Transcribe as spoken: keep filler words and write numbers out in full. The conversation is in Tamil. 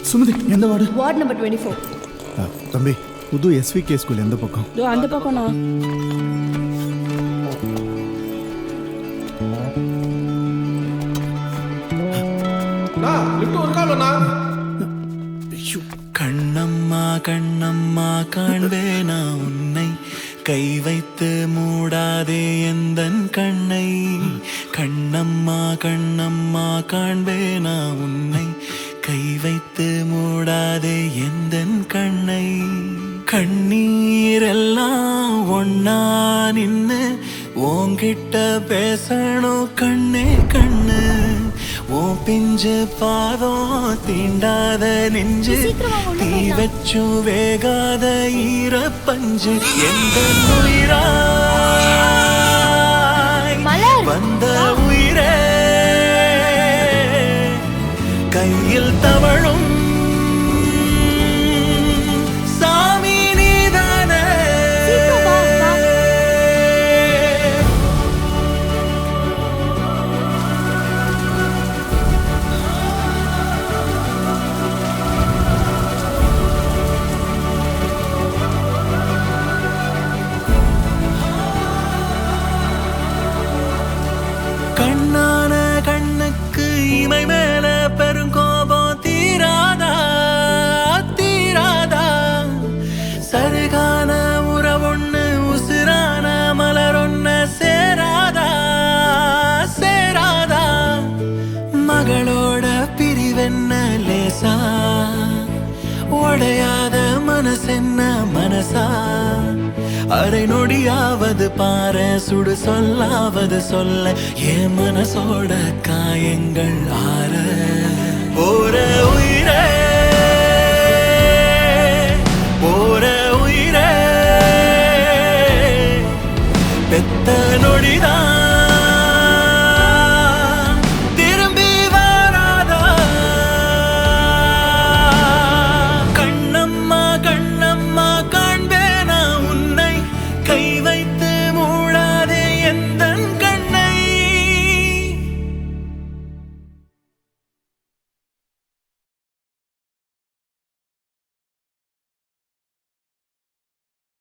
சுமதி எந்த ward? Ward number twenty four. தம்பி புது எஸ்விகே ஸ்கூல் எந்த பக்கம்? அந்த பக்கம்ண்ணா. கண்ணம்மா கண்ணம்மா காண்பேனா உன்னை, கை வைத்து மூடாதே எந்தன் கண்ணை. கண்ணம்மா கண்ணம்மா காண்பேனா உன்னை, கை வைத்து மூடாதே எந்தன் கண்ணை. கண்ணீரெல்லாம் ஒன்னா நின்னு உன்கிட்ட பேசணும் கண்ணே கண்ணு. ஓ பிஞ்சு பாதம் தீண்டாத நெஞ்சு, தீ வச்சு வேகாத ஈர பஞ்சு. எந்த உயிராய் வந்த உயிரே, கையில் தவழும் சாமி நீதானே. கண்ணான கண்ணுக்கு இமை மேல பெருங்கோபம் தீராதா தீராதா. சருகான உறவொன்னு உசுரான மலரொன்னு சேராதா சேராதா. மகளோட பிரிவென்ன லேசா, உடையாத மனசென்ன மனசா. அரை நொடியாவது பாரு சுடு சொல்லாவது சொல்ல, என் மனசோட காயங்கள் ஆற. போற உயிரே